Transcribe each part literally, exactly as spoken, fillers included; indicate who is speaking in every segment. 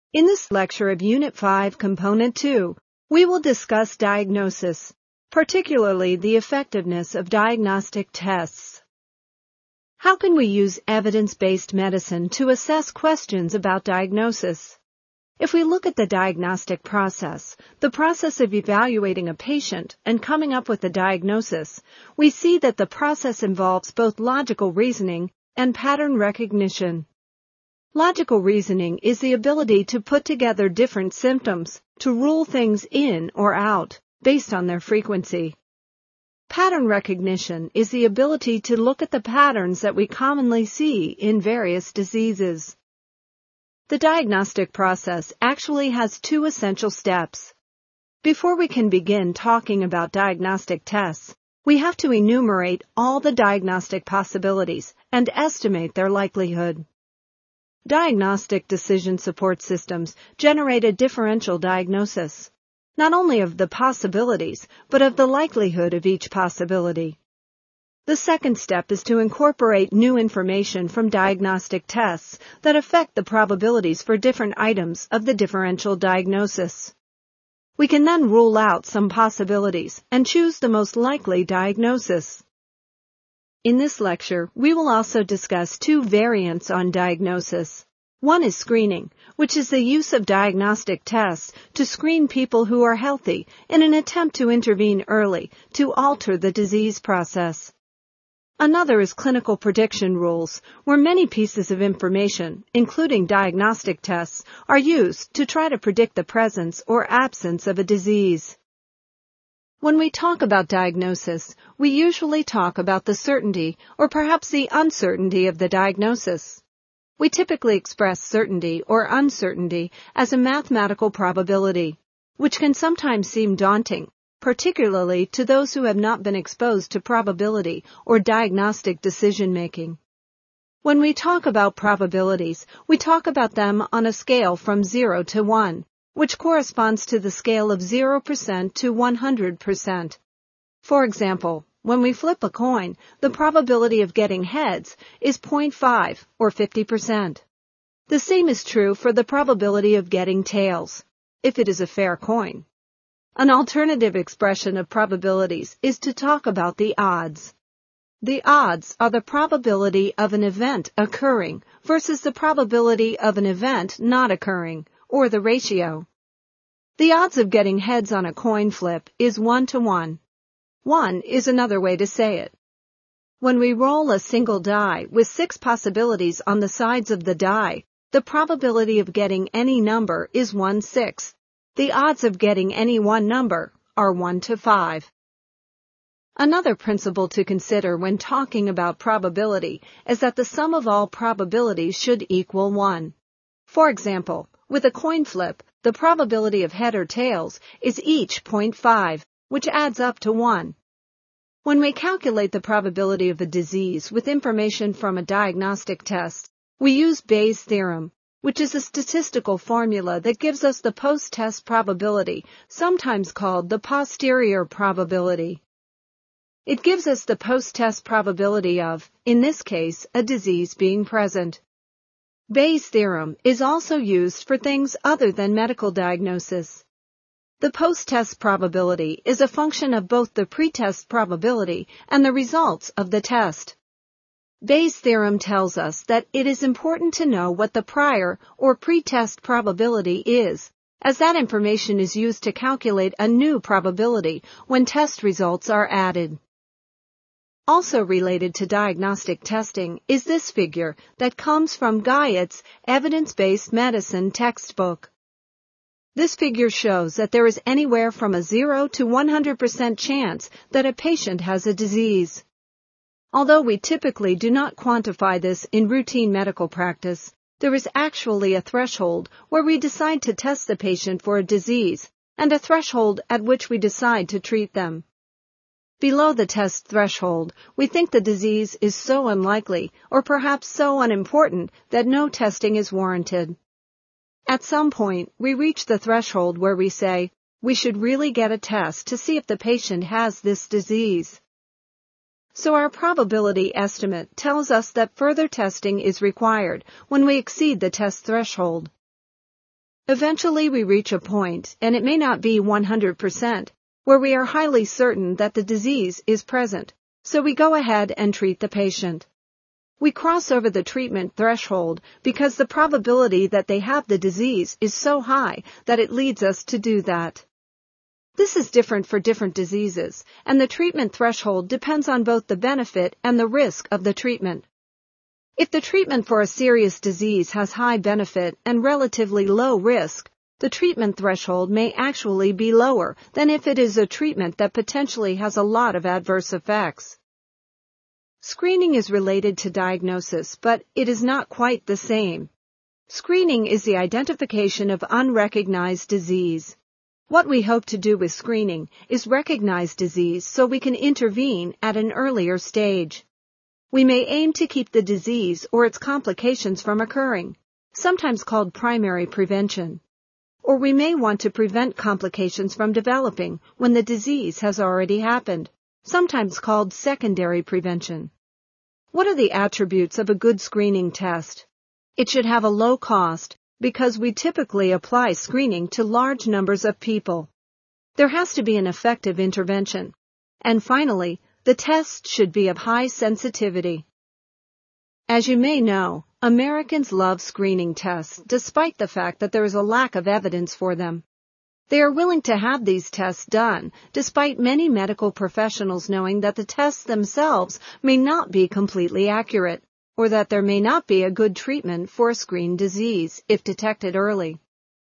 Speaker 1: In this lecture of Unit five, Component two, we will discuss diagnosis, particularly the effectiveness of diagnostic tests. How can we use evidence-based medicine to assess questions about diagnosis? If we look at the diagnostic process, the process of evaluating a patient and coming up with a diagnosis, we see that the process involves both logical reasoning and pattern recognition. Logical reasoning is the ability to put together different symptoms, to rule things in or out, based on their frequency. Pattern recognition is the ability to look at the patterns that we commonly see in various diseases. The diagnostic process actually has two essential steps. Before we can begin talking about diagnostic tests, we have to enumerate all the diagnostic possibilities and estimate their likelihood. Diagnostic decision support systems generate a differential diagnosis, not only of the possibilities, but of the likelihood of each possibility. The second step is to incorporate new information from diagnostic tests that affect the probabilities for different items of the differential diagnosis. We can then rule out some possibilities and choose the most likely diagnosis. In this lecture, we will also discuss two variants on diagnosis. One is screening, which is the use of diagnostic tests to screen people who are healthy in an attempt to intervene early to alter the disease process. Another is clinical prediction rules, where many pieces of information, including diagnostic tests, are used to try to predict the presence or absence of a disease. When we talk about diagnosis, we usually talk about the certainty or perhaps the uncertainty of the diagnosis. We typically express certainty or uncertainty as a mathematical probability, which can sometimes seem daunting, particularly to those who have not been exposed to probability or diagnostic decision-making. When we talk about probabilities, we talk about them on a scale from zero to one, which corresponds to the scale of zero percent to one hundred percent. For example, when we flip a coin, the probability of getting heads is zero point five or fifty percent. The same is true for the probability of getting tails, if it is a fair coin. An alternative expression of probabilities is to talk about the odds. The odds are the probability of an event occurring versus the probability of an event not occurring, or the ratio. The odds of getting heads on a coin flip is one to one. One is another way to say it. When we roll a single die with six possibilities on the sides of the die, the probability of getting any number is one-sixth. The odds of getting any one number are one to five. Another principle to consider when talking about probability is that the sum of all probabilities should equal one. For example, with a coin flip, the probability of head or tails is each zero point five, which adds up to one. When we calculate the probability of a disease with information from a diagnostic test, we use Bayes' theorem, which is a statistical formula that gives us the post-test probability, sometimes called the posterior probability. It gives us the post-test probability of, in this case, a disease being present. Bayes' theorem is also used for things other than medical diagnosis. The post-test probability is a function of both the pre-test probability and the results of the test. Bayes' theorem tells us that it is important to know what the prior or pre-test probability is, as that information is used to calculate a new probability when test results are added. Also related to diagnostic testing is this figure that comes from Guyot's Evidence-Based Medicine textbook. This figure shows that there is anywhere from a zero to one hundred percent chance that a patient has a disease. Although we typically do not quantify this in routine medical practice, there is actually a threshold where we decide to test the patient for a disease and a threshold at which we decide to treat them. Below the test threshold, we think the disease is so unlikely or perhaps so unimportant that no testing is warranted. At some point, we reach the threshold where we say, we should really get a test to see if the patient has this disease. So our probability estimate tells us that further testing is required when we exceed the test threshold. Eventually we reach a point, and it may not be one hundred percent, where we are highly certain that the disease is present, so we go ahead and treat the patient. We cross over the treatment threshold because the probability that they have the disease is so high that it leads us to do that. This is different for different diseases, and the treatment threshold depends on both the benefit and the risk of the treatment. If the treatment for a serious disease has high benefit and relatively low risk, the treatment threshold may actually be lower than if it is a treatment that potentially has a lot of adverse effects. Screening is related to diagnosis, but it is not quite the same. Screening is the identification of unrecognized disease. What we hope to do with screening is recognize disease so we can intervene at an earlier stage. We may aim to keep the disease or its complications from occurring, sometimes called primary prevention. Or we may want to prevent complications from developing when the disease has already happened, sometimes called secondary prevention. What are the attributes of a good screening test? It should have a low cost because we typically apply screening to large numbers of people. There has to be an effective intervention. And finally, the test should be of high sensitivity. As you may know, Americans love screening tests despite the fact that there is a lack of evidence for them. They are willing to have these tests done, despite many medical professionals knowing that the tests themselves may not be completely accurate, or that there may not be a good treatment for a screened disease if detected early.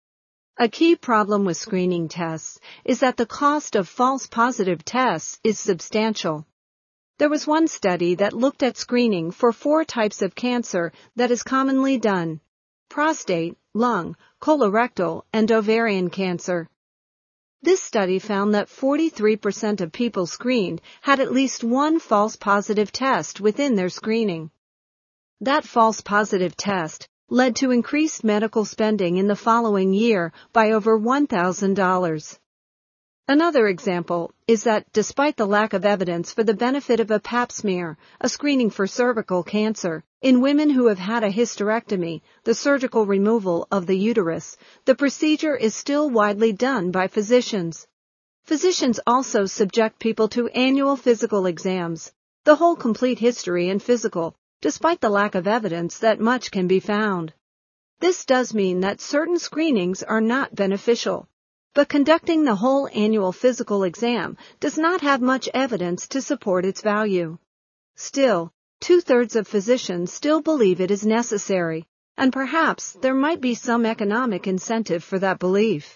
Speaker 1: A key problem with screening tests is that the cost of false positive tests is substantial. There was one study that looked at screening for four types of cancer that is commonly done: prostate, lung, colorectal, and ovarian cancer. This study found that forty-three percent of people screened had at least one false positive test within their screening. That false positive test led to increased medical spending in the following year by over one thousand dollars. Another example is that despite the lack of evidence for the benefit of a pap smear, a screening for cervical cancer, in women who have had a hysterectomy, the surgical removal of the uterus, the procedure is still widely done by physicians. Physicians also subject people to annual physical exams, the whole complete history and physical, despite the lack of evidence that much can be found. This does mean that certain screenings are not beneficial. But conducting the whole annual physical exam does not have much evidence to support its value. Still, two-thirds of physicians still believe it is necessary, and perhaps there might be some economic incentive for that belief.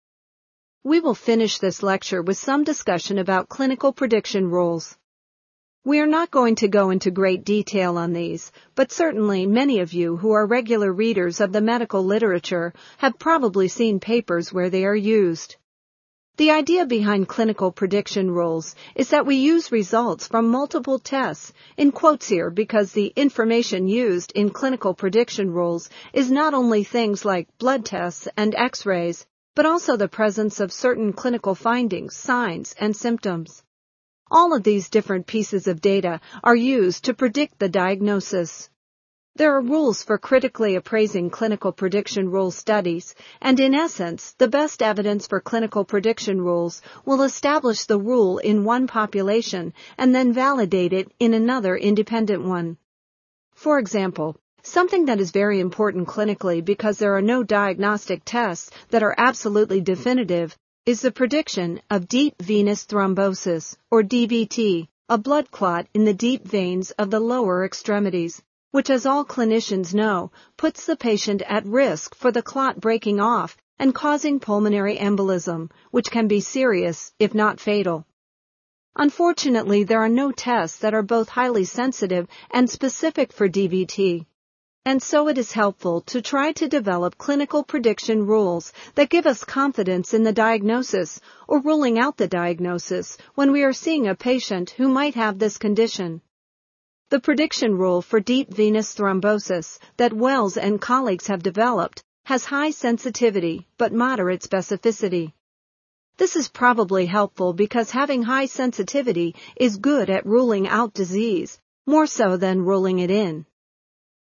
Speaker 1: We will finish this lecture with some discussion about clinical prediction rules. We are not going to go into great detail on these, but certainly many of you who are regular readers of the medical literature have probably seen papers where they are used. The idea behind clinical prediction rules is that we use results from multiple tests, in quotes here because the information used in clinical prediction rules is not only things like blood tests and x-rays, but also the presence of certain clinical findings, signs, and symptoms. All of these different pieces of data are used to predict the diagnosis. There are rules for critically appraising clinical prediction rule studies, and in essence, the best evidence for clinical prediction rules will establish the rule in one population and then validate it in another independent one. For example, something that is very important clinically because there are no diagnostic tests that are absolutely definitive is the prediction of deep venous thrombosis, or D V T, a blood clot in the deep veins of the lower extremities, which, as all clinicians know, puts the patient at risk for the clot breaking off and causing pulmonary embolism, which can be serious, if not fatal. Unfortunately, there are no tests that are both highly sensitive and specific for D V T. And so it is helpful to try to develop clinical prediction rules that give us confidence in the diagnosis or ruling out the diagnosis when we are seeing a patient who might have this condition. The prediction rule for deep venous thrombosis that Wells and colleagues have developed has high sensitivity but moderate specificity. This is probably helpful because having high sensitivity is good at ruling out disease, more so than ruling it in.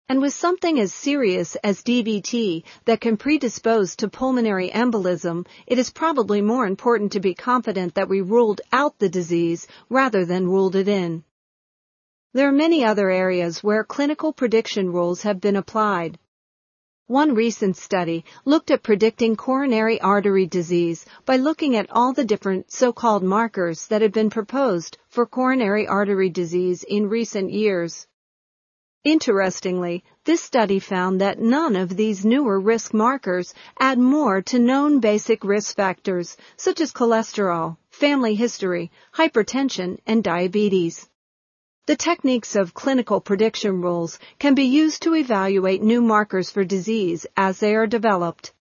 Speaker 1: And with something as serious as D V T that can predispose to pulmonary embolism, it is probably more important to be confident that we ruled out the disease rather than ruled it in. There are many other areas where clinical prediction rules have been applied. One recent study looked at predicting coronary artery disease by looking at all the different so-called markers that had been proposed for coronary artery disease in recent years. Interestingly, this study found that none of these newer risk markers add more to known basic risk factors such as cholesterol, family history, hypertension, and diabetes. The techniques of clinical prediction rules can be used to evaluate new markers for disease as they are developed.